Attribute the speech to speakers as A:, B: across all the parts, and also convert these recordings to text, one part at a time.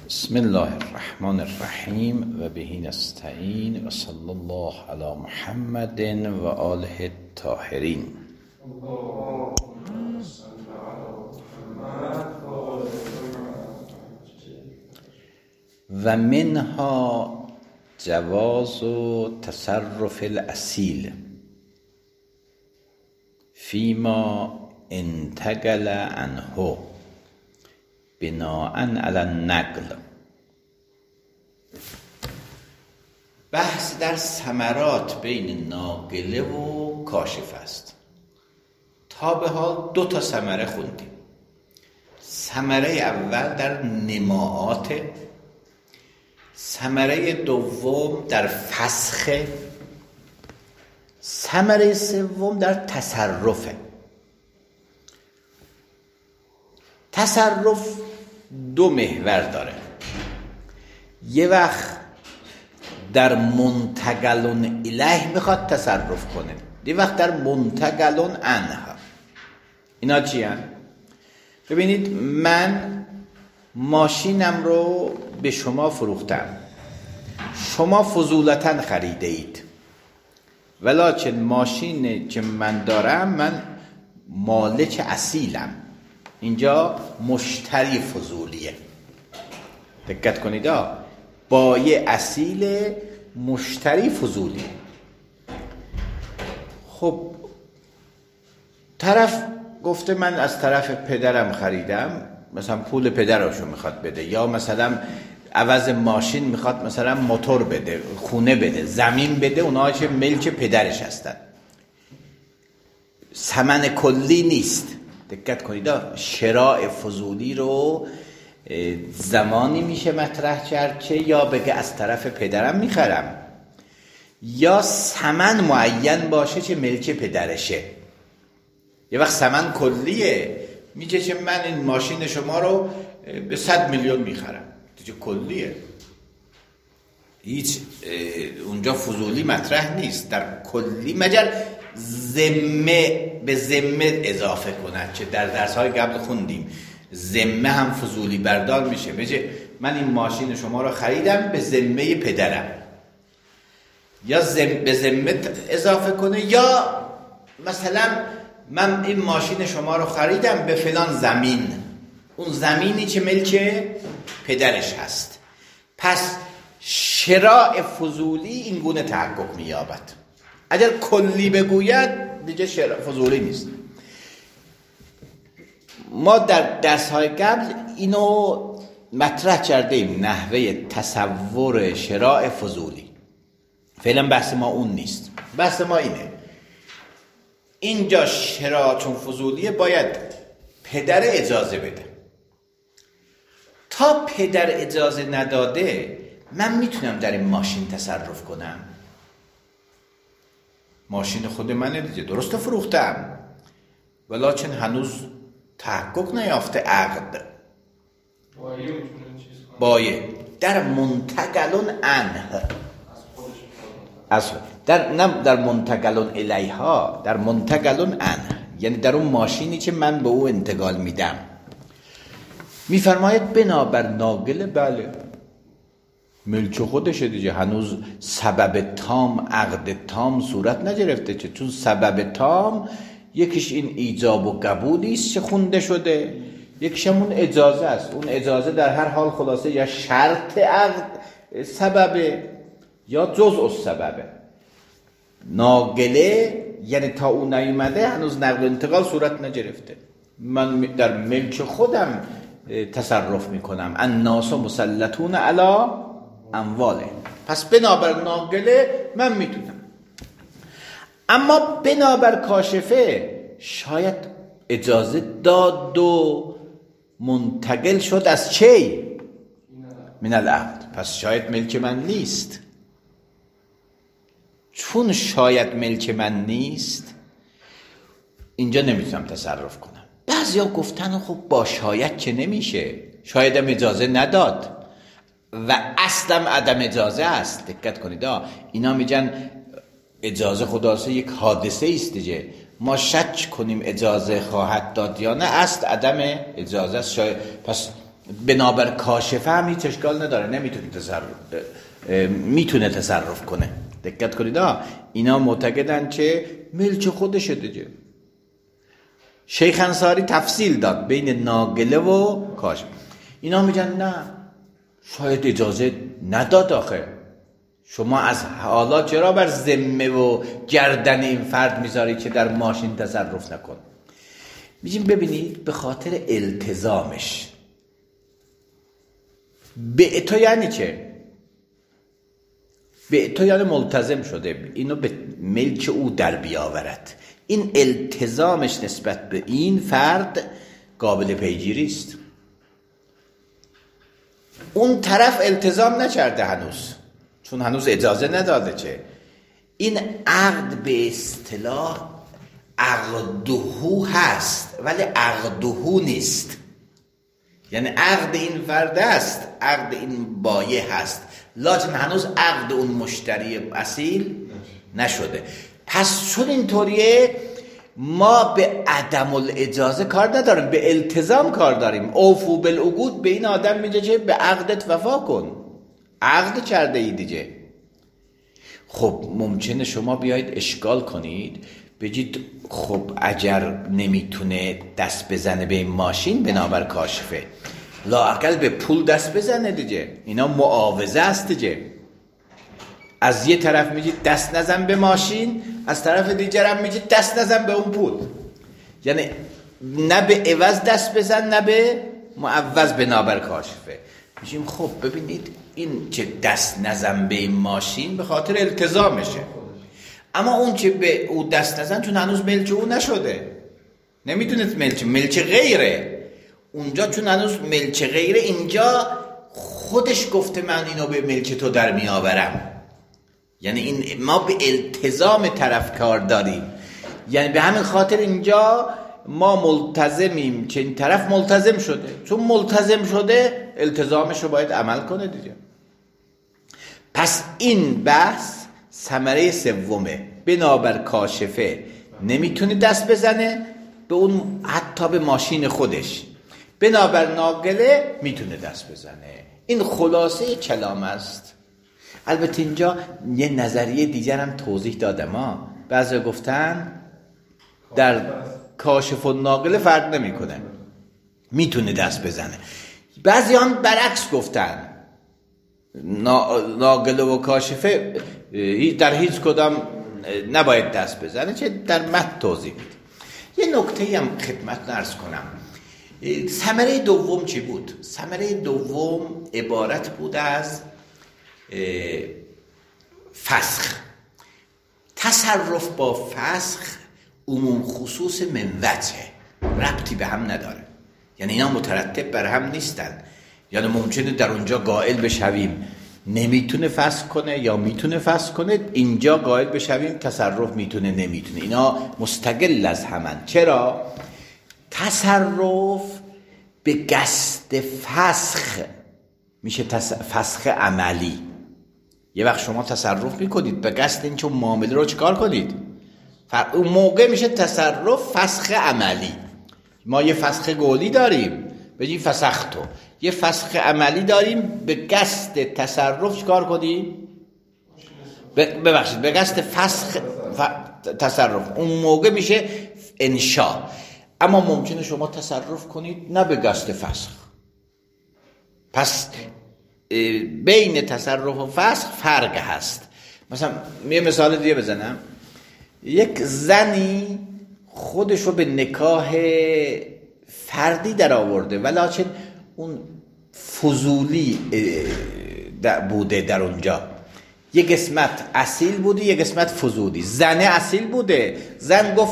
A: بسم الله الرحمن الرحیم و به نستعین و صلی الله علی محمد و آله الطاهرین. و منها جواز و تصرف الاصیل فیما انتقل عنه بناء علی النقل. بحث در ثمرات بین ناقله و کاشف است. تا به حال 2 ثمره خوندیم. ثمره اول در نماعات، ثمره دوم در فسخ، ثمره سوم در تصرفه. تصرف 2 محور داره. یه وقت در منتقلون الیه میخواد تصرف کنه، یه وقت در منتقلون عنه. اینا چی هن؟ ببینید، من ماشینم رو به شما فروختم، شما فضولتاً خریده اید، ولیکن ماشین که من دارم من مالک اصیلم. اینجا مشتری فضولیه. دقت کنید، بایع اصیل، مشتری فضولی. خب طرف گفته من از طرف پدرم خریدم، مثلا پول پدرشو میخواد بده، یا مثلا عوض ماشین میخواد مثلا موتور بده، خونه بده، زمین بده، اونها چه ملک پدرش هستن، ثمن کلی نیست. دقت کنید، شراء فضولی رو زمانی میشه مطرح کرد که یا بگه از طرف پدرم میخرم، یا ثمن معین باشه که ملک پدرشه. یه وقت ثمن کلیه، میگه که من این ماشین شما رو به 100 میلیون میخرم، دیگه کلیه، هیچ اونجا فضولی مطرح نیست. در کلی مگر ذمه به ذمه اضافه کنند که در درس‌های قبل خوندیم، ذمه هم فضولی بردار میشه. بگه من این ماشین شما رو خریدم به ذمه پدرم، یا به ذمه اضافه کنه، یا مثلا من این ماشین شما رو خریدم به فلان زمین، اون زمینی که ملک پدرش هست. پس شراء فضولی این گونه تحقق می‌یابد. اگر کلی بگوید دیگه فضولی نیست. ما در درس‌های قبل اینو مطرح کردیم، نحوه تصور شراء فضولی. فعلا بحث ما اون نیست، بحث ما اینه. اینجا شراء چون فضولیه باید پدر اجازه بده. تا پدر اجازه نداده من میتونم در این ماشین تصرف کنم؟ ماشین خود منه دیگه، درست فروختم، ولیکن هنوز تحقق نیافته عقد. بایع در منتقلون عنه، نه در منتقلون الیها، در منتقلون عنه، یعنی در اون ماشینی که من به او انتقال میدم. میفرماید بنابر ناقله، بله ملک خودشه دیگه، هنوز سبب تام، عقد تام صورت نگرفته، چون سبب تام یکیش این ایجاب و قبولی است که خونده شده، یکیش هم اون اجازه است. اون اجازه در هر حال خلاصه یا شرط عقد سببه یا جزء السببه. ناقله یعنی تا اون نیومده هنوز نقل و انتقال صورت نگرفته، من در ملک خودم تصرف میکنم. الناس مسلطون علی امواله. پس بنابر ناقله من میتونم. اما بنابر کاشفه شاید اجازه داد و منتقل شد از چی؟ من العقد. پس شاید ملک من نیست. چون شاید ملک من نیست، اینجا نمیتونم تصرف کنم. بعضیا گفتن خب با شاید که نمیشه، شایدم اجازه نداد و اصلا عدم اجازه است. دقت کنید، اینا میگن اجازه خداست یک حادثه است دیگه، ما شک کنیم اجازه خواهد داد یا نه، اصل عدم اجازه است. پس بنابر کاشفه هم هیچ اشکال نداره، میتونه تصرف کنه. دقت کنید اینا معتقدن که ملک خودشه دیگه. شیخ انصاری تفصیل داد بین ناقله و کاشف. اینا میگن نه، شاید اجازه نداد آخه. شما از حالا چرا بر ذمه و گردن این فرد میذاری که در ماشین تصرف نکن؟ میگیم ببینید به خاطر التزامش. بعتو یعنی چه؟ بعتو یعنی ملتزم شده اینو به ملک او در بیاورد. این التزامش نسبت به این فرد قابل پیگیری است. اون طرف التزام نکرده هنوز، چون هنوز اجازه نداده. چه این عقد به اصطلاح عقدهو هست ولی عقدهو نیست. یعنی عقد این فرد است، عقد این بایع هست، لکن هنوز عقد اون مشتری اصیل نشده. پس چون اینطوریه ما به عدم الاجازه کار نداریم، به التزام کار داریم. اوفو بالعقود به این آدم میگه که به عقدت وفا کن، عقد کرده ای دیگه. خب ممکنه شما بیایید اشکال کنید بگید خب اگر نمیتونه دست بزنه به این ماشین بنابر کاشفه، لااقل به پول دست بزنه دیگه. اینا معاوضه است دیگه. از یه طرف میگید دست نزن به ماشین، از طرف دیگر هم میگید دست نزن به اون پول. یعنی نه به عوض دست بزن نه به معوض بنابر کاشفه. میگیم خب ببینید این که دست نزن به این ماشین به خاطر التزامشه، اما اون که به او دست نزن چون هنوز ملک او نشده، نمیدونید ملک غیره. اونجا چون هنوز ملک غیره، اینجا خودش گفته من اینو به ملک تو در میآورم. یعنی این ما به التزام طرف کار داریم. یعنی به همین خاطر اینجا ما ملتزمیم که این طرف ملتزم شده. چون ملتزم شده التزامش رو باید عمل کنه دیگه. پس این بحث ثمره سومه. بنابر کاشفه نمیتونه دست بزنه به اون، حتی به ماشین خودش. بنابر ناقله میتونه دست بزنه. این خلاصه کلام است. البته اینجا یه نظریه دیگر هم توضیح دادم. بعضی گفتن در کاشف و ناقله فرق نمیکنه، میتونه دست بزنه. بعضی هم برعکس گفتن ناقله و کاشفه در هیچ کدام نباید دست بزنه، چه در متن توضیح میده. یه نکته هم خدمتتون عرض کنم. ثمره دوم چی بود؟ ثمره دوم عبارت بود از فسخ. تصرف با فسخ عموم خصوص منوته، ربطی به هم نداره. یعنی اینا مترتب بر هم نیستن. یعنی ممکنه در اونجا قائل بشویم نمیتونه فسخ کنه یا میتونه فسخ کنه، اینجا قائل بشویم تصرف میتونه نمیتونه. اینا مستقل از همن. چرا؟ تصرف به قصد فسخ میشه فسخ عملی. یه وقت شما تصرف میکنید به قصد اینکه اون معامله رو چیکار کنید، اون موقع میشه تصرف فسخ عملی. ما یه فسخ قولی داریم بگیم فسختو، یه فسخ عملی داریم به قصد تصرف چیکار کنیم، ببخشید به قصد فسخ تصرف، اون موقع میشه انشاء. اما ممکنه شما تصرف کنید نه به قصد فسخ. پس بین تصرف و فسخ فرق هست. مثلا یه مثال دیگه بزنم. یک زنی خودش رو به نکاح فردی در آورده ولیکن اون فضولی بوده در اونجا. یه قسمت اصیل بوده یه قسمت فضولی. زن اصیل بوده، زن گفت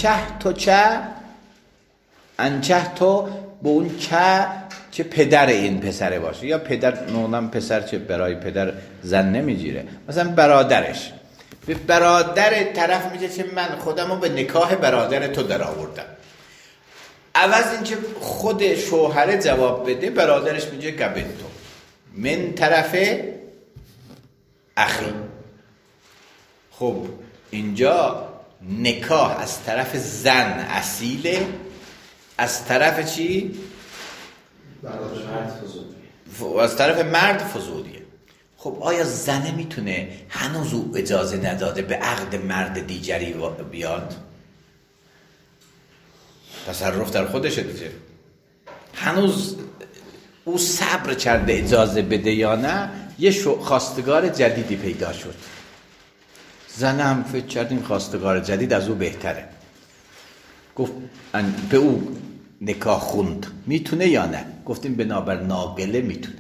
A: انچه تو به اون که پدر این پسره باشه، یا پدر نونم پسر چه برای پدر زن نمیگیره، مثلا برادرش به برادر طرف میگه که من خودمو به نکاح برادر تو در آوردم. عوض اینکه خود شوهر جواب بده، برادرش میگه قبلتو من طرف اخی. خب اینجا نکاح از طرف زن اصیله، از طرف چی؟ از طرف مرد فضولیه. خب آیا زنه میتونه هنوز او اجازه نداده به عقد مرد دیگری بیاد؟ تصرف در خودشه دیگه. هنوز او صبر کرده اجازه بده یا نه، یه خواستگار جدیدی پیدا شد. زن هم فکر کرد این خواستگار جدید از او بهتره، گفت به او نکاح خوند، میتونه یا نه؟ گفتیم بنابر ناگله میتونه،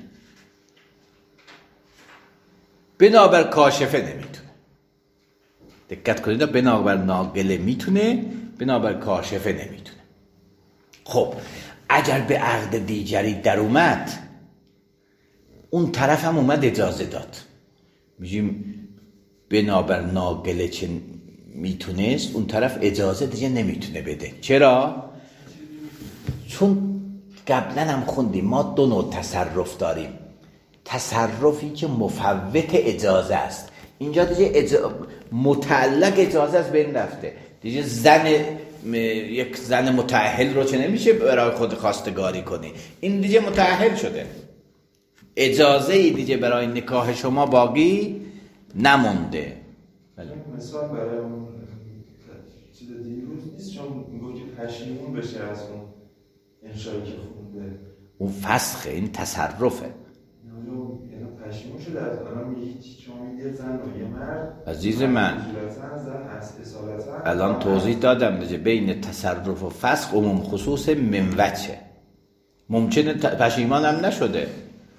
A: بنابر کاشفه نمیتونه. دقت کنید، بنابر ناگله میتونه، بنابر کاشفه نمیتونه. خب اگر به عقد دیگری در اومد، اون طرف هم اومد اجازه داد، میگیم بنابر ناگله چه میتونست، اون طرف اجازه دیگه نمیتونه بده. چرا؟ چون قبلا هم خوندیم ما دو نوع تصرف داریم. تصرفی که مفوت اجازه است، اینجا دیگه متعلق اجازه است بین رفته دیگه. یک زن متأهل رو چه نمیشه برای خود خواستگاری کنی، این دیگه متأهل شده، اجازه ای دیگه برای نکاح شما باقی نمونده.
B: مثال برای اون چیز دیروز نیست، چون میگو که پشیمون بشه از اون انشایی که خونده، اون
A: فسخه، این تصرفه.
B: یعنی پشیمون شده از الان میگی چون میگه زن و یه مرد.
A: عزیز من الان توضیح دادم دیگه، بین تصرف و فسخ عموم خصوص منوچه. ممکنه پشیمان هم نشده،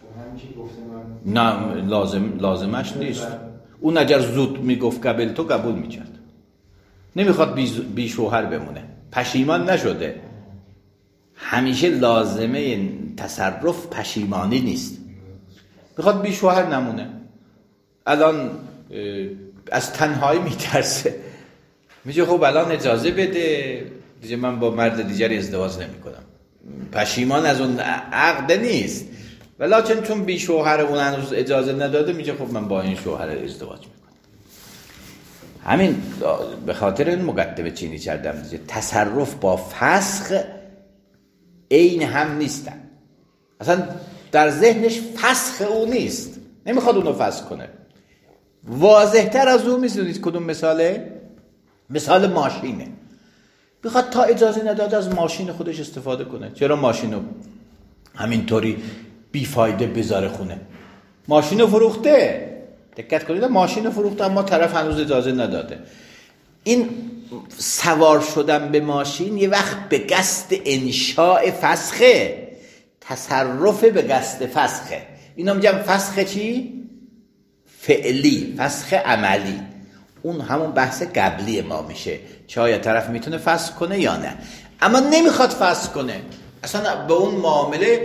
A: نه لازمش نیست. اون اگر زود میگفت قبل تو قبول میکرد، نمیخواد بی شوهر بمونه، پشیمان نشده. همیشه لازمه تصرف پشیمانی نیست، میخواد بی شوهر نمونه. الان از تنهایی میترسه، میگه خب الان اجازه بده دیگه، من با مرد دیگری ازدواج نمی کنم. پشیمان از اون عقد نیست، ولی چون بی شوهر اون هنوز اجازه نداده، میگه خب من با این شوهر ازدواج میکنم. همین به خاطر این مقدمه چینی کردم دیگه. تصرف با فسخ عین هم نیستن، اصلا در ذهنش فسخ او نیست، نمیخواد اونو فسخ کنه. واضح تر از اون میدونید کدوم مثاله؟ مثال ماشینه. بخواد تا اجازه نداده از ماشین خودش استفاده کنه. چرا ماشینو همینطوری بیفایده بذاره خونه؟ ماشینو فروخته، دقت کنید، ماشینو فروخته اما طرف هنوز اجازه نداده. این سوار شدن به ماشین یه وقت به قصد انشاء فسخه، تصرف به قصد فسخه. اینا میگم فسخ چی؟ فعلی، فسخ عملی. اون همون بحث قبلی ما میشه، چه آیا طرف میتونه فسخ کنه یا نه. اما نمیخواد فسخ کنه، اصلا به اون معامله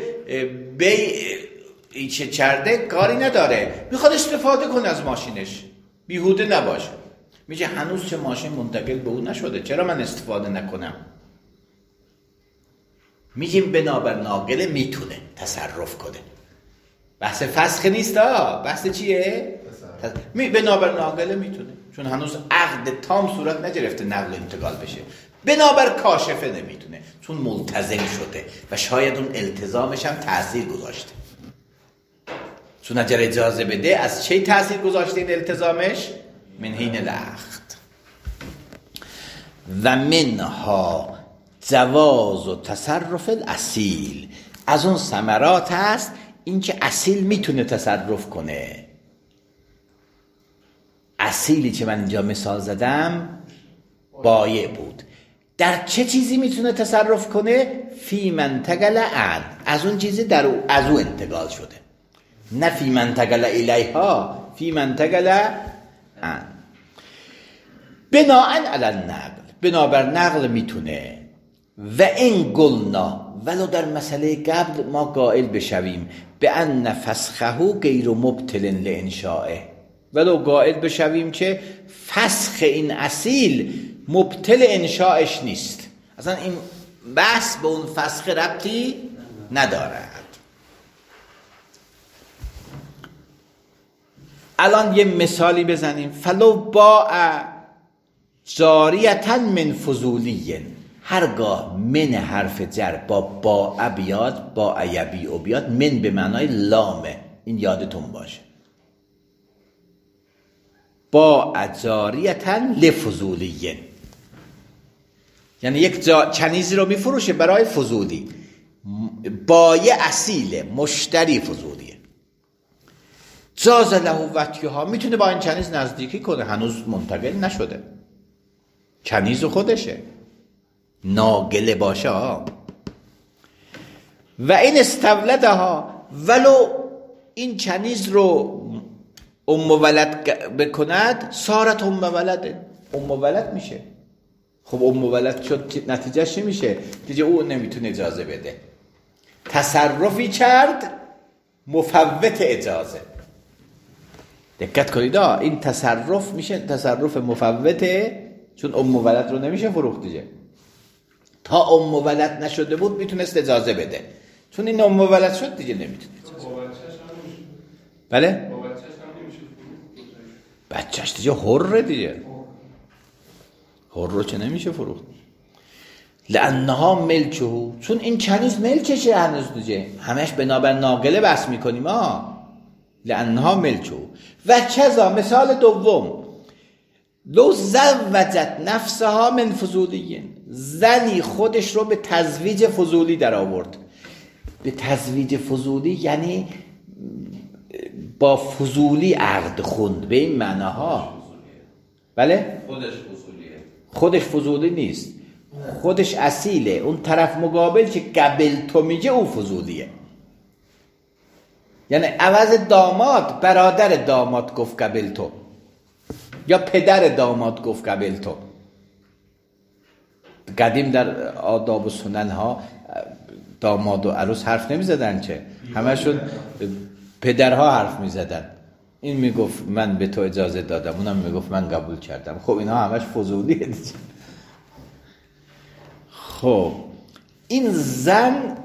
A: چه چرده کاری نداره، میخواد استفاده کنه از ماشینش، بیهوده نباشه. میگه هنوز چه ماشین منتقل به اون نشده، چرا من استفاده نکنم؟ میگیم بنابر ناقله میتونه تصرف کنه. بحث فسخ نیست، بحث چیه؟ بنابر ناقله میتونه، چون هنوز عقد تام صورت نگرفته نقل انتقال بشه. بنابر کاشفه نمیتونه، چون ملتزم شده و شاید اون التزامش هم تأثیر گذاشته. چون اگر اجازه بده، از چه تأثیر گذاشته این التزامش؟ من حین العقد. و منها جواز و تصرف الاصیل. از اون ثمرات هست اینکه اصیل میتونه تصرف کنه. اصیلی که من اینجا مثال زدم بایع بود. در چه چیزی میتونه تصرف کنه؟ فی منتقل عن، از اون چیزی از او انتقال شده، نه فی منتقل الیها، فی منتقل عن. بناءً علی النقل، بنابر نقل میتونه. و این قلنا، ولو در مسئله قبل ما قائل بشویم به ان فسخه غیر مبطل لانشائه، ولو قائل بشویم که فسخ این اصیل مبطل انشاءش نیست، اصلا این بحث به اون فسخ ربطی ندارد. الان یه مثالی بزنیم. فلو باع جاریتا من فضولی، هرگاه من حرف جر با بیاد، با ایبی و بیاد، من به معنای لامه، این یادتون باشه. با اجاریتن لفضولیین، یعنی یک چنیزی رو میفروشه برای فضولی، بایع اصیله، مشتری فضولیه. جاز له وطیها، میتونه با این چنیز نزدیکی کنه، هنوز منتقل نشده، چنیز خودشه، ناگله باشه ها. و این استولدها، ولو این چنیز رو ام ولد بکند، سارت ام ولد، ام ولد میشه. خب ام ولد شد، نتیجه چی میشه؟ دیگه او نمیتونه اجازه بده، تصرفی کرد مفوت اجازه. دقت کنید این تصرف میشه تصرف مفوته، چون ام ولد رو نمیشه فروخت دیگه. تا ام ولد نشده بود میتونست اجازه بده، چون این ام ولد شد دیگه نمیتونه. بله؟ بچهش دیگه حره دیگه، حر رو چه نمیشه فروخت. لانها ملکه، چون این چنیز ملکشه هنوز دیگه، همش بنابر ناقله بس میکنیم لانها ملکه. و کذا مثال دوم، لو زوجت نفسها من فضولیین، زنی خودش رو به تزویج فضولی در آورد. به تزویج فضولی یعنی با فضولی عقد خوند، به این معناها. بله؟ خودش فضولی نیست، خودش اصیله، اون طرف مقابل که قبل تو میگه او فضولیه. یعنی عوض داماد، برادر داماد گفت قبل تو، یا پدر داماد گفت قبل تو. قدیم در آداب و سنن ها داماد و عروس حرف نمی زدن چه؟ همشون پدرها حرف می زدن. این می گفت من به تو اجازه دادم، اونم می گفت من قبول کردم. خب اینا همش فضولیه دیگه. خب این زن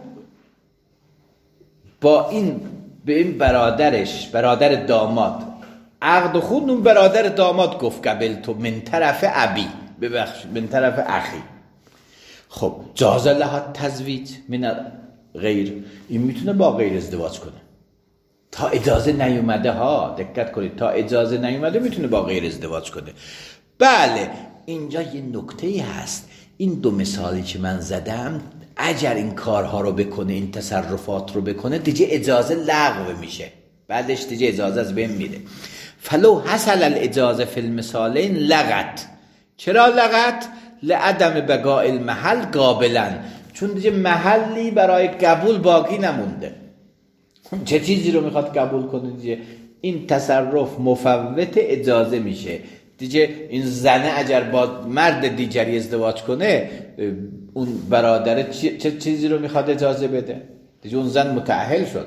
A: با این به این برادرش، برادر داماد عقد خود، اون برادر داماد گفت قبل تو من طرف ابی، ببخش من طرف اخی. خب جاز لها تزویج من غیر، این میتونه با غیر ازدواج کنه تا اجازه نیومده ها. دقت کنید، تا اجازه نیومده میتونه با غیر ازدواج کنه. بله اینجا یه نکته هست، این دو مثالی که من زدم اگر این کارها رو بکنه، این تصرفات رو بکنه، دیگه اجازه لغو میشه، بعدش دیگه اجازه از بین میره. فلو حصل الاجازه فی المثالین لغت. چرا لغت؟ لعدم بقاء المحل قابلا، چون دیگه محلی برای قبول باقی نمونده. چه چیزی رو میخواد قبول کنه دیگه؟ این تصرف مفوت اجازه میشه دیگه. این زنه اگر با مرد دیگری ازدواج کنه، اون برادر چه چیزی رو میخواد اجازه بده دیگه؟ اون زن متأهل شد.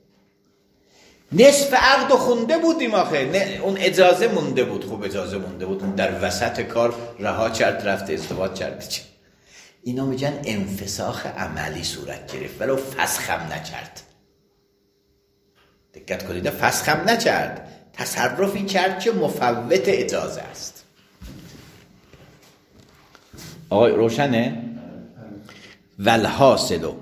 A: نصف عقد خونده بودیم آخه، اون اجازه مونده بود. خوب اجازه مونده بود، اون در وسط کار رها کرد رفت ازدواج کرد. اینا میگن انفساخ عملی صورت گرفت ولو فسخم نکرد. دقت کنید، فسخم نکرد، تصرفی کرد که مفوت اجازه است. آقای روشنه؟ والحاصلو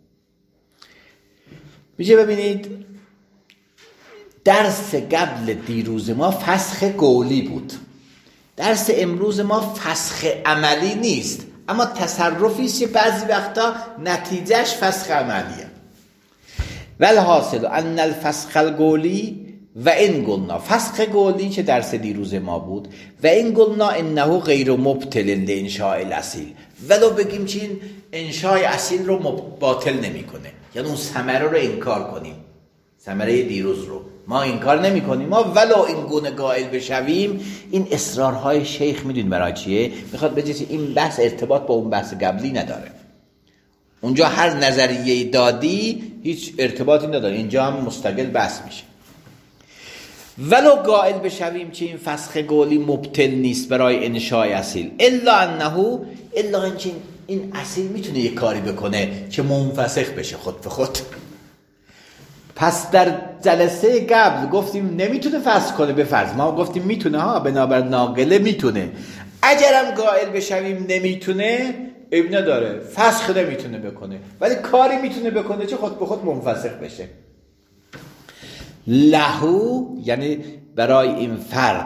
A: میشه ببینید درس قبل دیروز ما فسخ قولی بود، درس امروز ما فسخ عملی نیست، اما تصرفیست که بعضی وقتا نتیجهش فسخ عملیه. والحاصل ان الفسخ القولی و این قلنا، فسخ قولی که درس دیروز ما بود، و این قلنا انه غیر مبطل لانشاء الاصیل، ولو بگیم که این انشاء اصیل رو باطل نمیکنه، یعنی اون ثمره رو انکار کنیم، ثمره دیروز رو ما انکار نمی کنیم، ما ولو این گونه قائل بشویم. این اصرارهای شیخ میدونید برای چیه؟ میخواد بگه این بحث ارتباط با اون بحث قبلی نداره. اونجا هر نظریه دادی هیچ ارتباطی نداره، اینجا هم مستقل بحث میشه. ولو قائل بشویم که این فسخ قولی مبطل نیست برای انشاء اصیل، الا اینکه این اصیل میتونه یک کاری بکنه که منفسخ بشه خود به خود. پس در جلسه قبل گفتیم نمیتونه فسخ کنه به فرض، ما گفتیم میتونه ها، بنابر ناقله میتونه. اگرم قائل بشویم نمیتونه، ابن نداره، فسخ نمیتونه بکنه، ولی کاری میتونه بکنه چه خود به خود منفسخ بشه. لهو یعنی برای این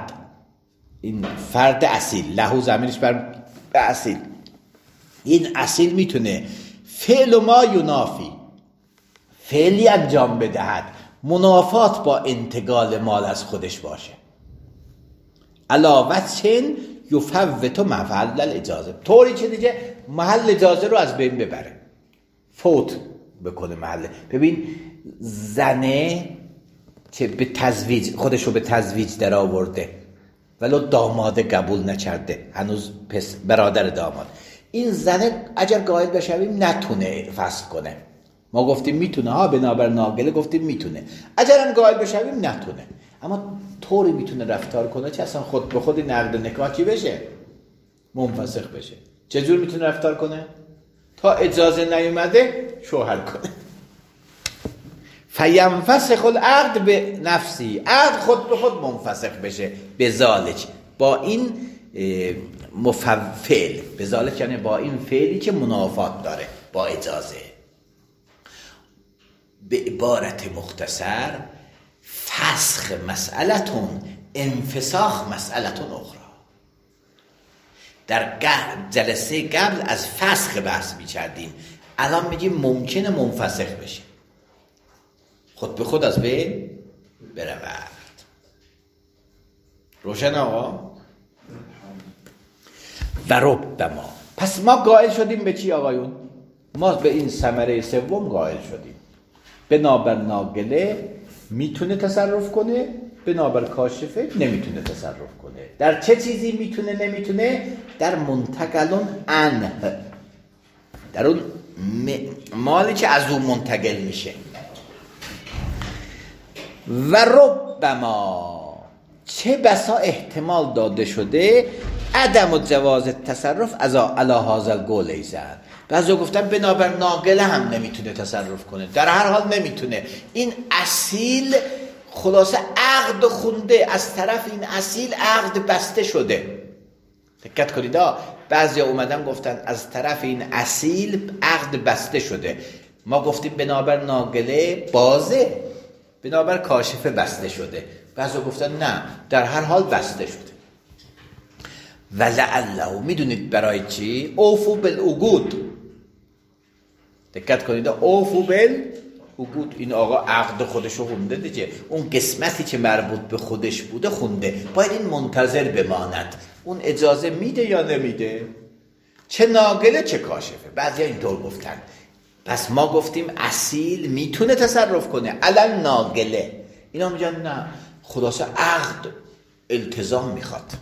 A: فرد اصیل، لهو زمینش بر اصیل، این اصیل میتونه فعل ما ینافی، فعلی انجام بدهد منافات با انتقال مال از خودش باشه، علاوه چن یفوت محل الاجازه، طوری که دیگه محل اجازه رو از بین ببره، فوت بکنه محل. ببین زنه که به تزویج خودش رو به تزویج در آورده ولو داماد قبول نکرده، هنوز برادر داماد، این زنه اگر قائل بشویم نتونه فسخ کنه. ما گفتیم میتونه ها، بنابر ناقله گفتیم میتونه، اگر هم قائل بشویم نتونه، اما طوری میتونه رفتار کنه که اصلا خود به خود نقد نکاح چی بشه؟ منفسخ بشه. چجور میتونه رفتار کنه؟ تا اجازه نیومده شوهر کنه. فینفسخ العقد به نفسی، عقد خود به خود منفسخ بشه، بذالک، با این مفعل، بذالک یعنی با این فعلی که منافات داره با اجازه. به عبارت مختصر فسخ مسئلتون انفساخ مسئلتون اخرى. در جلسه قبل از فسخ بحث می‌کردیم، الان میگیم ممکنه منفسخ بشه، خود به خود از بین برود. روشن آقا؟ و ربما، پس ما قائل شدیم به چی آقایون؟ ما به این ثمره سوم قائل شدیم، بنابر ناقله میتونه تصرف کنه، بنابر کاشفه نمیتونه تصرف کنه. در چه چیزی میتونه نمیتونه؟ در منتقلون عنه، در اون مالی که از اون منتقل میشه. و ربما، چه بسا احتمال داده شده عدم و جواز تصرف از علی هذا القول ایزن، بعضی گفتن بنابر ناقله هم نمیتونه تصرف کنه، در هر حال نمیتونه. این اصیل خلاصه عقد خونده، از طرف این اصیل عقد بسته شده. دقت کنید، بعضی اومدن گفتن از طرف این اصیل عقد بسته شده، ما گفتیم بنابر ناقله بازه، بنابر کاشفه بسته شده. بعضی گفتن نه، در هر حال بسته شده. ولعله، میدونید برای چی؟ اوفو بالعقود. دقت کنید، اوفو بالعقود، این آقا عقد خودشو خونده دیگه، اون قسمتی که مربوط به خودش بوده خونده، باید این منتظر بماند اون اجازه میده یا نمیده، چه ناقله چه کاشفه. بعضی اینطور گفتن. پس ما گفتیم اصیل میتونه تصرف کنه، الان ناقله، اینا میگن نه، خلاصه عقد التزام میخواد.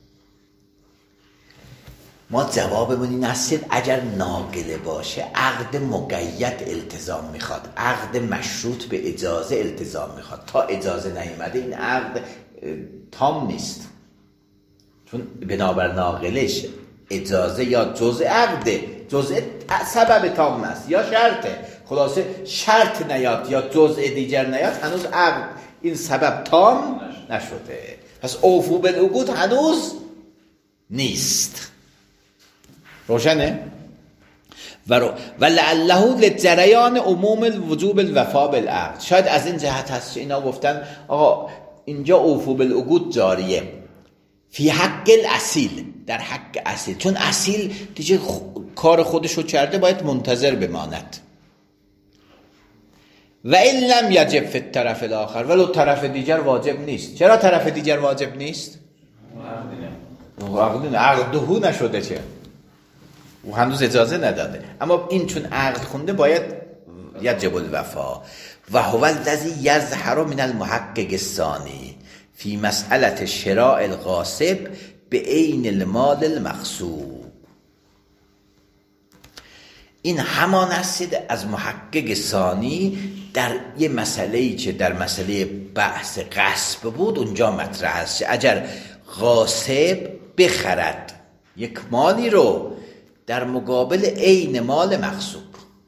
A: ما جوابمون این است اگر ناقله باشه عقد مقید التزام میخواد، عقد مشروط به اجازه التزام میخواد. تا اجازه نیامده این عقد تام نیست، چون بنابر ناقلش اجازه یا جزء عقده، جزء سبب تام است یا شرطه. خلاصه شرط نیاد یا جزء دیگر نیاد، هنوز عقد این سبب تام نشده. پس اوفو بالعقود هنوز نیست. روشنه؟ و لعله لجریان عموم الوجوب الوفا بالعقد، شاید از این جهت هست که اینا گفتن آقا اینجا اوفو بالعقود جاریه فی حق الاصیل، در حق اصیل، چون اصیل دیگه کار خودشو کرده، باید منتظر بماند. و این لم یجب فی الطرف الاخر، ولو طرف دیگر واجب نیست. چرا طرف دیگر واجب نیست؟ عقدهو نشده، چه و هنوز اجازه نداده، اما این چون عقد خونده باید یجب الوفا. و هو الذی یظهر من المحقق الثانی فی مسئله شراء الغاصب به عین المال المغصوب. این همان است از محقق ثانی در یه مسئله‌ای که در مسئله بحث غصب بود اونجا مطرح است. اگر غاصب بخرد یک مالی رو در مقابل عین مال مغصوب،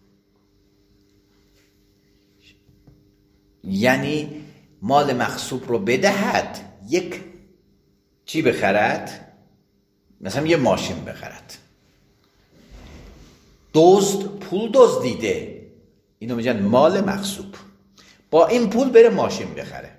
A: یعنی مال مغصوب رو بدهد، یک چی بخرد، مثلا یه ماشین بخرد، دزد پول دزدیده، اینو میگن مال مغصوب. با این پول بره ماشین بخره،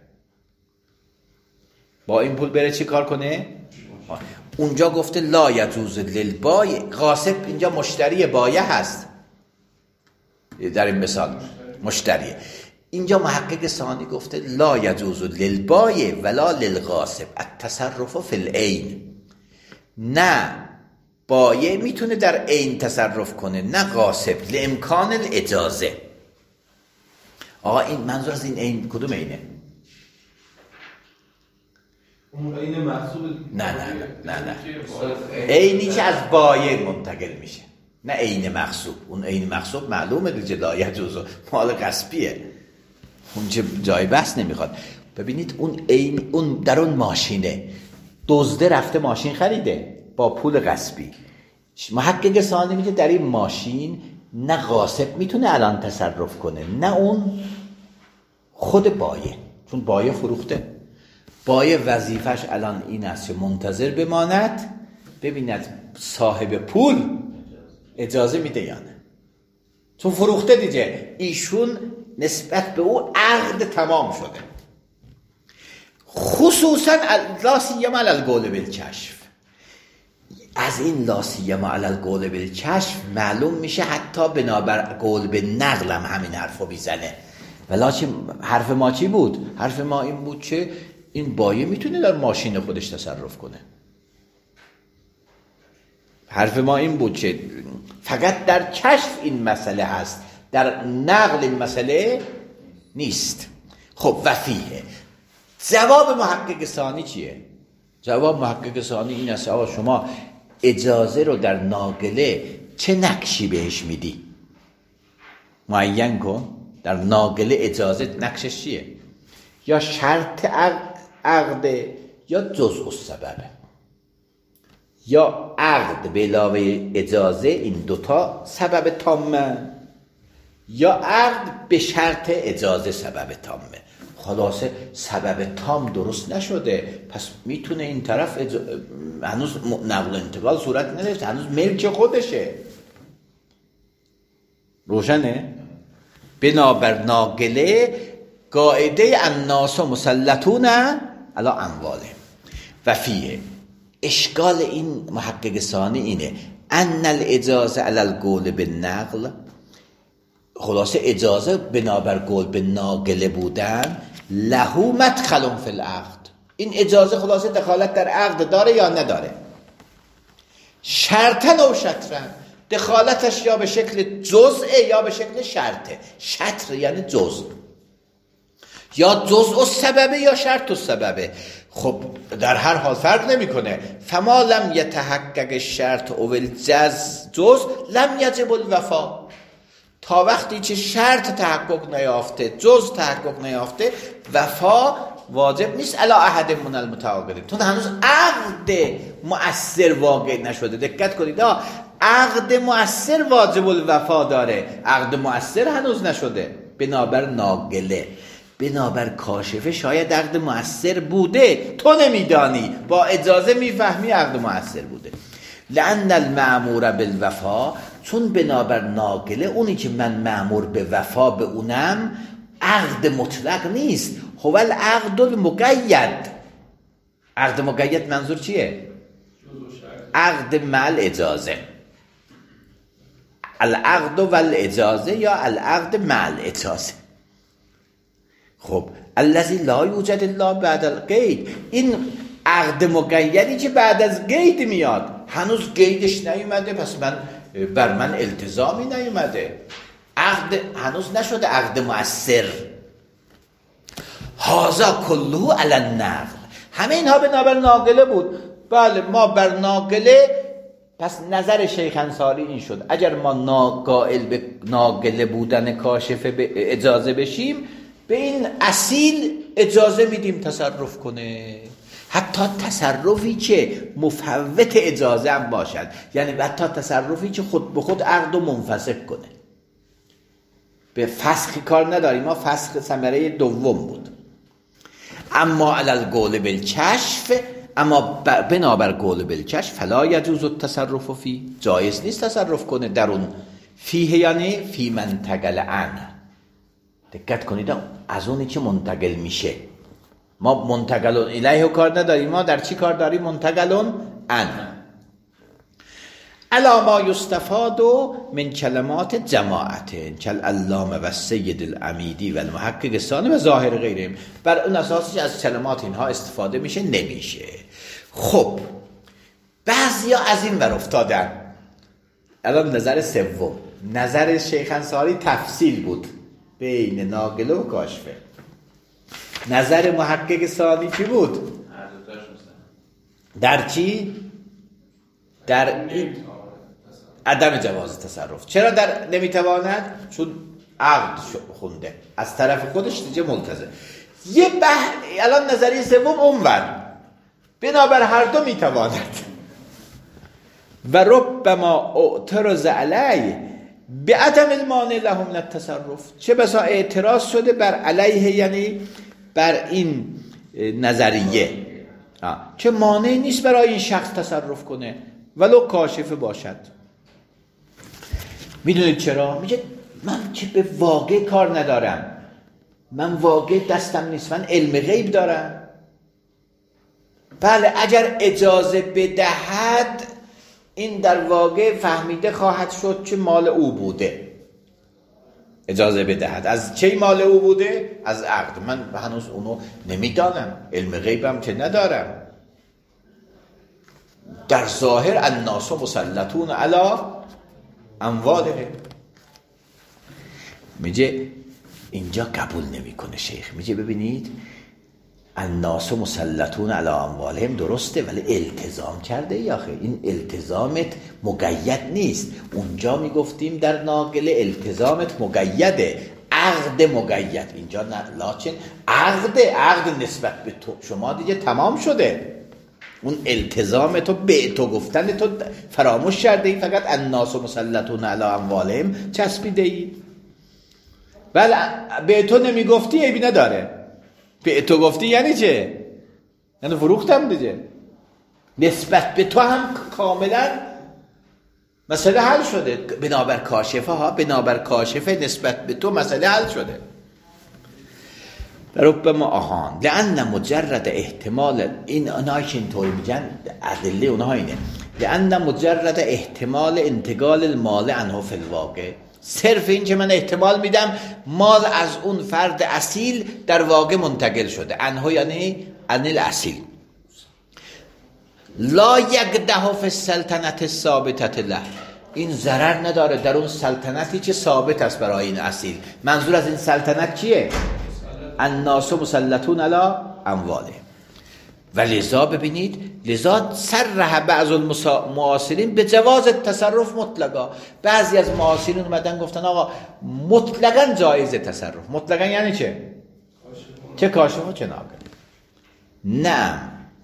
A: با این پول بره چی کار کنه؟ اونجا گفته لا یجوز للبای، غاصب اینجا مشتری بایع هست، در این مثال مشتریه. اینجا محقق ثانی گفته لا یجوز للبای ولا للغاصب التصرف فی العین، نه بایع میتونه در عین تصرف کنه نه غاصب، لامکان الاجازه. آقا این منظور از این عین کدوم عینه؟
B: اون عین محسوب
A: نه عینی که از بایع منتقل میشه، نه عین مغصوب. اون عین مغصوب معلومه دیگه لا یجوز، مال غصبیه، اون چه جای بحث نمیخواد. ببینید اون عین، اون در اون ماشینه، دزده رفته ماشین خریده با پول غصبی. محقق ثانی میگه در این ماشین نه غاصب میتونه الان تصرف کنه نه اون خود بایع، چون بایع فروخته. بایع وظیفش الان این است که منتظر بماند ببیند صاحب پول اجازه میده یا نه، چون فروخته دیگه. ایشون نسبت به او عقد تمام شده. خصوصا لا سیما علی القول بالکشف، از این لا سیما علی القول بالکشف معلوم میشه حتی بنابر قول به نقل هم همین حرفو میزنه. ولی حرف ما چی بود؟ حرف ما این بود که این بایع میتونه در ماشین خودش تصرف کنه. حرف ما این بود که فقط در کشف این مسئله هست، در نقل این مسئله نیست. خب وفیه جواب محقق ثانی چیه؟ جواب محقق ثانی این است آقا شما اجازه رو در ناقله چه نقشی بهش میدی؟ معین کن. در ناقله اجازه نقشش چیه؟ یا شرط عقد یا جزء السبب، یا عقد به علاوه اجازه، این دوتا سبب تامه، یا عقد به شرط اجازه سبب تامه. خلاصه سبب تام درست نشده، پس میتونه این طرف هنوز نقل و انتقال صورت نداشته، هنوز ملک خودشه. روشنه؟ بنابر ناقله قاعده الناس مسلطون علی اموالهم و فیه. اشکال این محقق ثانی اینه ان الاجازه علی القول بالنقل، خلاصه اجازه بنابر قول به ناقله بودن له مدخل فی العقد، این اجازه خلاصه دخالت در عقد داره یا نداره؟ شرطا و شطرا، دخالتش یا به شکل جزء یا به شکل شرطه. شطر یعنی جزء، یا جزء السبب یا شرط السبب. خب در هر حال فرق نمیکنه. فما لم یتحقق الشرط او الجزء لم یجب الوفا، تا وقتی که شرط تحقق نیافته، جزء تحقق نیافته، وفا واجب نیست علی احد من المتعاقدین، تو هنوز عقد مؤثر واقع نشده. دقت کنید، عقد مؤثر واجب الوفا داره، عقد مؤثر هنوز نشده. بنابر ناقله، بنابر کاشفه شاید عقد مؤثر بوده، تو نمیدانی، با اجازه میفهمی عقد مؤثر بوده. لأن المأمور بالوفا، چون بنابر ناقله اونی که من مأمور به وفا به اونم عقد مطلق نیست، هو العقد المقید. عقد مقید منظور چیه؟ عقد مع اجازه، العقد و الاجازه یا العقد مع الاجازه. خب الذی لا یوجد الا بعد القید، این عقد مقیدی که بعد از قید میاد، هنوز قیدش نیومده، پس بر من التزامی نیومده، عقد هنوز نشده عقد مؤثر. هذا کله علی النقل، همه اینها بنابر ناقله بود. بله ما بر ناقله، پس نظر شیخ انصاری این شد اگر ما قائل به ناقله بودن کاشفه به اجازه بشیم، به این اصیل اجازه میدیم تصرف کنه، حتی تصرفی که مفوت اجازه هم باشد، یعنی حتی تصرفی که خود به خود عقد و منفسخ کنه. به فسخ کار نداریم، ما فسخ ثمره دوم بود. اما علی القول بالکشف، اما بنابر قول بالکشف فلا یجوز التصرف فی، جایز نیست تصرف کنه در اون فیه یعنی فی منتقل عن. دقت کنید از اونی که منتقل میشه. ما منتقلون الیه کار نداریم، ما در چی کار داریم؟ منتقلون عن. الا ما یستفاد من کلمات جماعت کالعلامه و سید العمیدی و المحقق ثانی و ظاهر غیرهم. بر اون اساسی از کلمات اینها استفاده میشه نمیشه. خب بعضیا از این ور افتادن. الان نظر سوم، نظر شیخ انصاری تفصیل بود بین ناقله و کاشفه. نظر محقق ثانی چی بود؟ در چی؟ در این عدم جواز تصرف. چرا در نمیتواند؟ چون عقد خونده از طرف خودش دیگه ملتزم. الان نظریه سوم اونور، بنابر هر دو میتواند. و ربما اعتراض علیه به عدم المانع لهم للتصرف. چه بسا اعتراض شده بر علیه، یعنی بر این نظریه چه مانع نیست برای این شخص تصرف کنه ولو کاشفه باشد. میدونید چرا؟ میگه من چه به واقع کار ندارم، من واقع دستم نیست، من علم غیب دارم. بله اگر اجازه بدهد این در واقع فهمیده خواهد شد که مال او بوده. اجازه بدهد از چه مال او بوده؟ از عقد. من هنوز اونو نمیدانم، علم غیبم که ندارم. در ظاهر الناس مسلطون علی اموالهم. میگه اینجا قبول نمیکنه شیخ. میگه ببینید الناس مسلطون علی اموالهم درسته، ولی التزام کرده یا خیر؟ این التزامت مقید نیست. اونجا میگفتیم در ناقله التزامت مقیده، عقد مقید. اینجا نه، لاچن عقد نسبت به تو شما دیگه تمام شده. اون التزام تو به تو گفتن تو فراموش کرده ای، فقط الناس مسلطون علی اموالهم چسبیده ای. بله به تو نمیگفتی عیبی نداره، به تو گفتی یعنی چه؟ یعنی فروختم دیگه. نسبت به تو هم کاملا مسئله حل شده. بنابر کاشفه ها، بنابر کاشفه نسبت به تو مسئله حل شده. ربما آهان لأن مجرد احتمال، این اونایی که اینطوری میگن ادله اونها اینه، لأن مجرد احتمال انتقال المال عنه فی الواقع، صرف این که من احتمال میدم مال از اون فرد اصیل در واقع منتقل شده، عنه یعنی عن الاصیل، لا یقدح فی السلطنت الثابتة له، این ضرر نداره در اون سلطنتی که ثابت است برای این اصیل. منظور از این سلطنت چیه؟ الناس مسلطون علی اموالهم. و لذا ببینید، لذا صرح بعض المعاصرین به جواز تصرف مطلقا. بعضی از معاصرین اومدن گفتن آقا مطلقا جایز تصرف. مطلقا یعنی چه؟ چه کاشف و چه ناقل. نه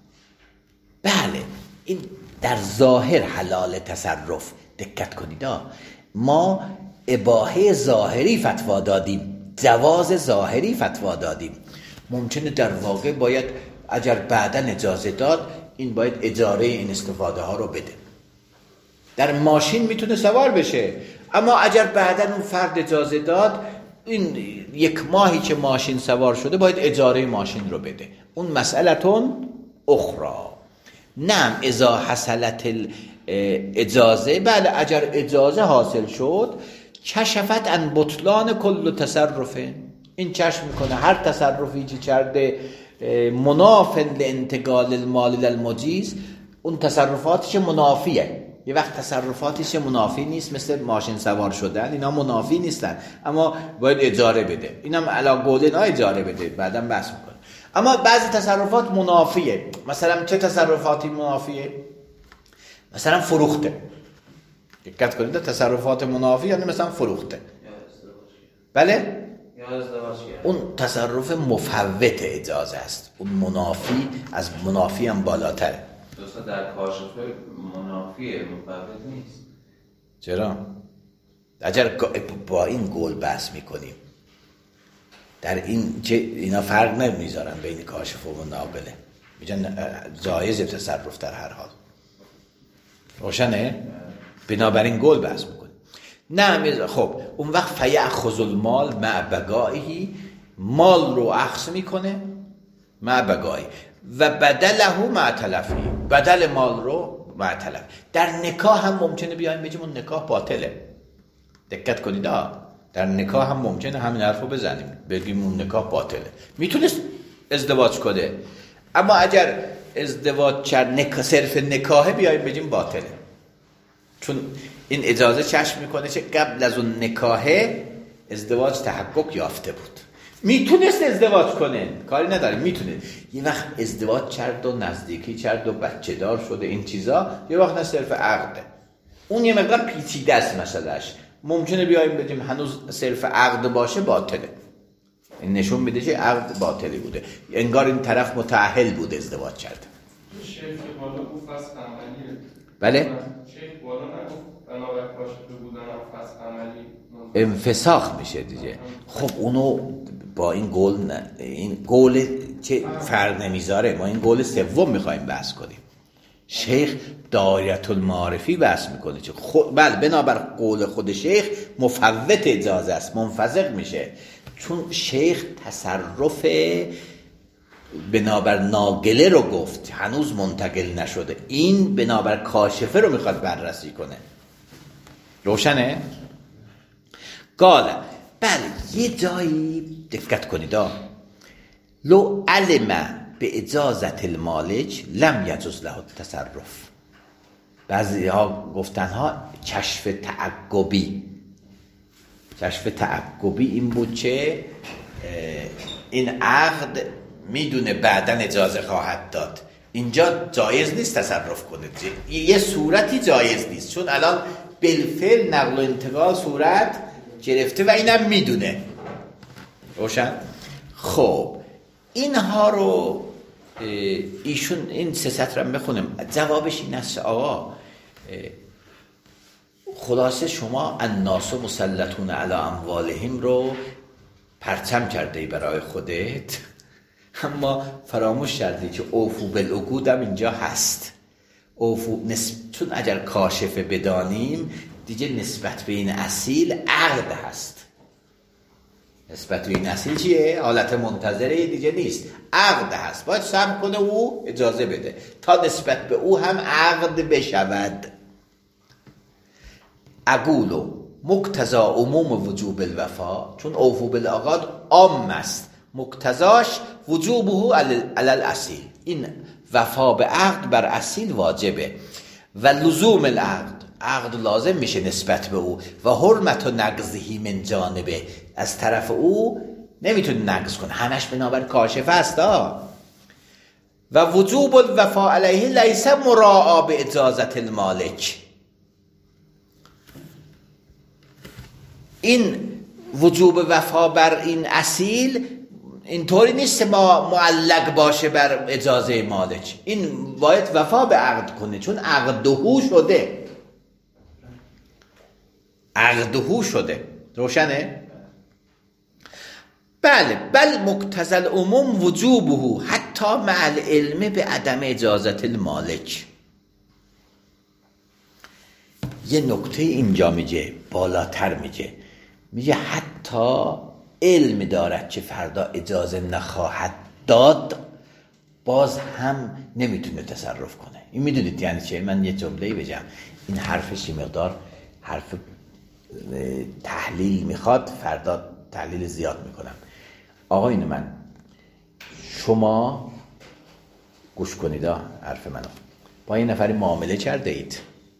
A: بله این در ظاهر حلال تصرف. دقت کنید ما اباحه ظاهری فتوا دادیم، جواز ظاهری فتوا دادیم. ممکنه در واقع باید اگر بعداً اجازه داد این باید اجاره این استفاده ها رو بده. در ماشین میتونه سوار بشه، اما اگر بعداً اون فرد اجازه داد این یک ماهی که ماشین سوار شده باید اجاره ماشین رو بده. اون مسئلتون اخرى. نعم اذا حصلت اجازه، بله اگر اجازه حاصل شد کشفت عن بطلان کل تصرف، این چشم میکنه هر تصرفی که کرده مناف لانتقال المال للمجیز، اون تصرفاتش منافیه. یه وقت تصرفاتش منافی نیست، مثل ماشین سوار شدن، اینا منافی نیستن اما باید اجاره بده. اینم علا قول اینا اجاره بده، بعداً بحث میکنه. اما بعضی تصرفات منافیه. مثلا چه تصرفاتی منافیه؟ مثلا فروخته. دقت کنید تصرفات منافی یعنی مثلا فروخته. بله؟ اون تصرف مفوت اجازه است. اون منافی از منافی هم بالاتره.
C: دوستا در کاشف منافی مفوت نیست.
A: چرا؟ اگر با این گول بحث میکنیم در این که اینا فرق نمیذارن بین کاشف و ناقله، میگن جایز تصرف در هر حال. روشنه؟ بنابراین گول بحث میکنیم. نه خب اون وقت فیأخذ المال مع بقائه، مال رو اخذ میکنه مع بقائه و بدله مع تلفی، بدل مال رو مع تلف. در نکاح هم ممکنه بیایم بگیم اون نکاح باطله. دقت کنید در نکاح هم ممکنه همین حرف رو بزنیم بگیم اون نکاح باطله. میتونست ازدواج کنه، اما اگر ازدواج صرف نکاحه بیایم بگیم باطله، چون این اجازه چشم میکنه که قبل از اون نکاحه ازدواج تحقق یافته بود. میتونست ازدواج کنه، کاری نداره، میتونه. یه وقت ازدواج کرد و نزدیکی کرد و بچه دار شده، این چیزا یه وقت نه صرف عقده، اون یه مقدار پیچیده است مسئلهش. ممکنه بیایم بگیم هنوز صرف عقد باشه باطله، این نشون میده که عقد باطلی بوده، انگار این طرف متأهل بود ازدواج کرد.
D: شیخ بالا گفت فسخ عملیه.
A: بله؟
D: شیخ بالا نگفت بنابر کاشفه بودن هم فسخ عملی
A: انفساخ میشه دیگه. خب اونو با این قول این قول چه فرق نمیذاره، ما این قول سوم میخوایم بحث کنیم. شیخ دایره المعارفی بحث میکنه که بله بنابر قول خود شیخ مفوت اجازه است، منفسخ میشه، چون شیخ تصرف بنابر ناقله رو گفت، هنوز منتقل نشده. این بنابر کاشفه رو میخواد بررسی کنه. روشنه؟ قال بله یه جایی دقت کنید لو علم به اجازت المالک لم یجوز له التصرف. بعضی ها گفتن ها کشف تعقبی این بود که این عقد میدونه بعدن اجازه خواهد داد، اینجا جایز نیست تصرف کنه، یه صورتی جایز نیست، چون الان بالفعل نقل و انتقال صورت گرفته و اینم میدونه. روشن؟ خب اینها رو ایشون این سه سطر هم بخونم. جوابش این است آقا خلاصه شما الناس مسلطون علی اموالهم رو پرچم کرده برای خودت، اما فراموش کردی که اوفو بالعقود هم اینجا هست. چون اگر کاشفه بدانیم دیگه نسبت به این اصیل عقد هست. نسبت به این اصیل چیه؟ حالت منتظره دیگه نیست، عقد هست، باید صبر کنه او اجازه بده تا نسبت به او هم عقد بشود. اقولو مقتضا عموم وجوب الوفا، چون اوفو بالعقد عام است، مقتضاش وجوبه علی الاصیل، این وفا به عقد بر اصیل واجبه و لزوم العقد، عقد لازم میشه نسبت به او و حرمت و نقضهی من جانبه، از طرف او نمیتونه نقض کنه، همش بنابر کاشفه است و وجوب الوفا علیه لیس مراعا به اجازت المالک. این وجوب وفا بر این اصیل اینطوری نیست ما معلق باشه بر اجازه مالک، این باید وفا به عقد کنه، چون عقدهو شده. روشنه؟ بله بل مقتضی العموم وجوبه حتی مع العلم به عدم اجازت المالک. یه نکته اینجا میگه، بالاتر میگه حتی علم دارد که فردا اجازه نخواهد داد باز هم نمیتونه تصرف کنه. این میدونید یعنی چه؟ من یه جمله‌ای بگم، این حرفش یه مقدار حرف تحلیل میخواد، فردا تحلیل زیاد میکنم. آقایون من، شما گوش کنید حرف منو، با این نفری معامله کرده اید،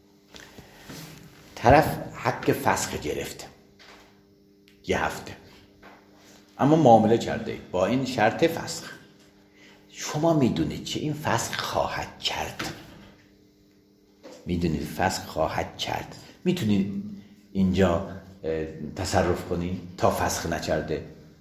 A: طرف حق فسخ گرفته یه هفته، اما معامله کرده اید با این شرط فسخ. شما میدونید که این فسخ خواهد کرد، میتونید اینجا تصرف کنی تا فسخ نکرده.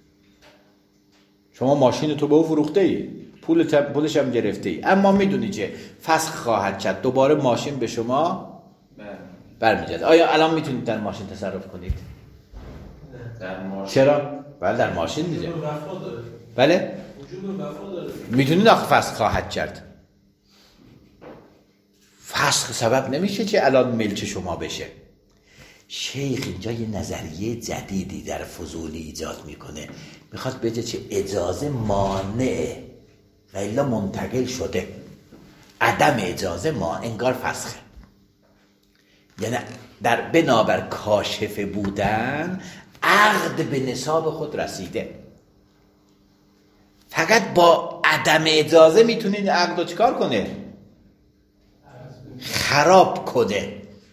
A: شما ماشین تو به او فروخته ای، پولش هم گرفته ای، اما میدونی که فسخ خواهد کرد، دوباره ماشین به شما برمیگرده. آیا الان میتونید در ماشین تصرف کنید؟
C: در ماشین.
A: چرا؟ بله در ماشین دیگه. بله؟
D: وجوب وفا داره.
A: میتونید آخه فسخ خواهد کرد. فسخ سبب نمیشه که الان ملک شما بشه. شیخ اینجا یه نظریه جدیدی در فضولی ایجاد میکنه، میخواد بگه چه اجازه مانعه و الا منتقل شده، عدم اجازه انگار فسخه. یعنی در بنابر کاشفه بودن عقد به نصاب خود رسیده، فقط با عدم اجازه میتونین عقد رو چکار کنه؟ خراب کنه.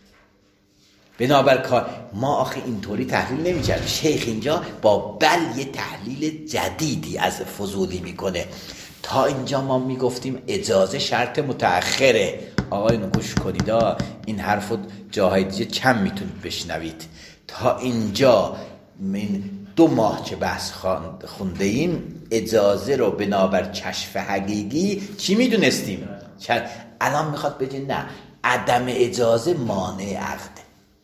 A: بنابر ما آخه اینطوری تحلیل نمی‌کردیم. شیخ اینجا با بل یه تحلیل جدیدی از فضولی میکنه. تا اینجا ما میگفتیم اجازه شرط متأخره. آقایون گوش کنید، این حرفو جاهای دیگه کم میتونید بشنوید. تا اینجا من 2 ماه که بحث خونده ایم اجازه رو بنابر کشف حقیقی چی میدونستیم؟ الان میخواد بگه نه، عدم اجازه مانع عقده.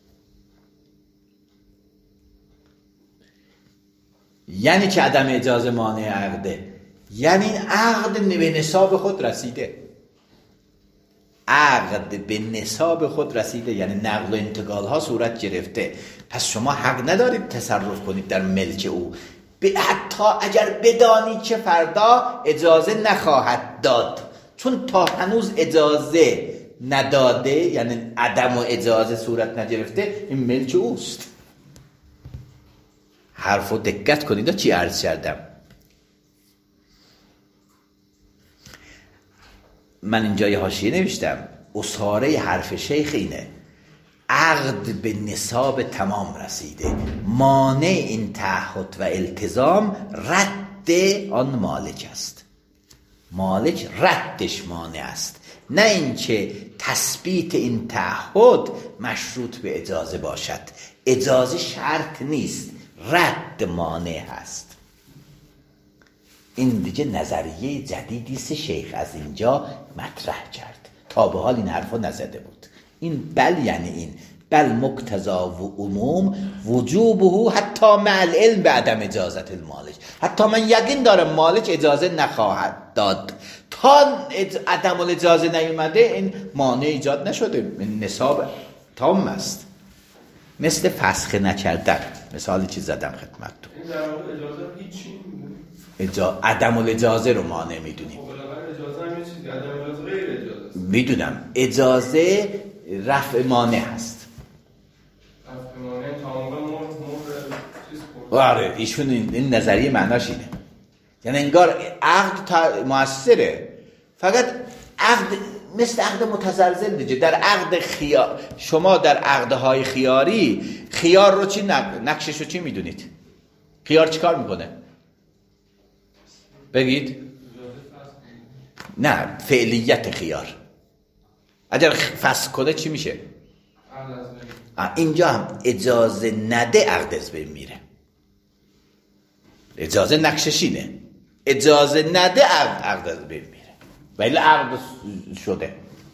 A: یعنی که عدم اجازه مانع عقده، یعنی این عقد به نصاب خود رسیده. عقد به نصاب خود رسیده یعنی نقل و انتقال ها صورت گرفته. پس شما حق ندارید تصرف کنید در ملک او، حتی اگر بدانید که فردا اجازه نخواهد داد، چون تا هنوز اجازه نداده یعنی عدم و اجازه صورت نگرفته، این ملک اوست. حرفو دقت کنید چی عرض کردم. من اینجا یه حاشیه نوشتم، اصاره حرف شیخ اینه: عقد به نصاب تمام رسیده، مانع این تعهد و التزام رد آن مالک است. مالک ردش مانع است، نه اینکه تثبیت این تعهد مشروط به اجازه باشد. اجازه شرط نیست، رد مانع هست. این دیگه نظریه جدیدی است شیخ از اینجا مطرح کرد، تا به حال این حرفو نزده بود. این بل یعنی این بل مقتضا و عموم وجوبه حتی مع العلم به عدم اجازت المالک. حتی من یقین دارم مالک اجازه نخواهد داد، تا عدم الاجازه نیومده این مانع ایجاد نشده، این نصاب تام است. مثل فسخ نکردن، مثالی چی زدم خدمتتون.
D: این در واقع اجازه هیچی
A: عدم الاجازه رو مانع میدونیم.
D: خب بالاخره اجازه هم یه چیزی، عدم اجازه غیر اجازه است.
A: میدونم اجازه رفع مانع هست.
D: رفع مانع تا اونجا مور چیز خورد.
A: آره ایشون این نظریه معناش اینه، یعنی انگار عقد مؤثره، فقط عقد مثل عقد متزلزل دیگه. در عقد خیار، شما در عقدهای خیاری خیار رو چی نقشش رو چی میدونید؟ خیار چی کار میکنه؟ بگید. نه، فعلیت خیار اگر فسخ کنه چی میشه؟ اینجا هم اجازه نده عقد از بین میره. اجازه نقششینه، اجازه نده عقد از بین میره، ولی عقد شده.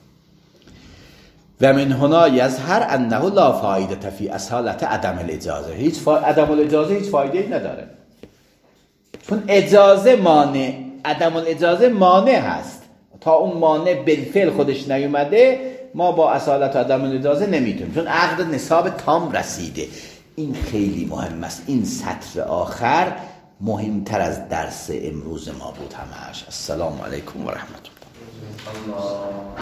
A: و من هنا یظهر انه لا فایده فی اصالت عدم الاجازه. عدم الاجازه هیچ فایده ای نداره، چون اجازه مانع، عدم الاجازه مانع هست. تا اون مانع بالفعل خودش نیومده ما با اصالت و عدم الاجازه نمیتونیم، چون عقد نصاب تام رسیده. این خیلی مهم است. این سطر آخر مهمتر از درس امروز ما بود همش. السلام علیکم و رحمت الله.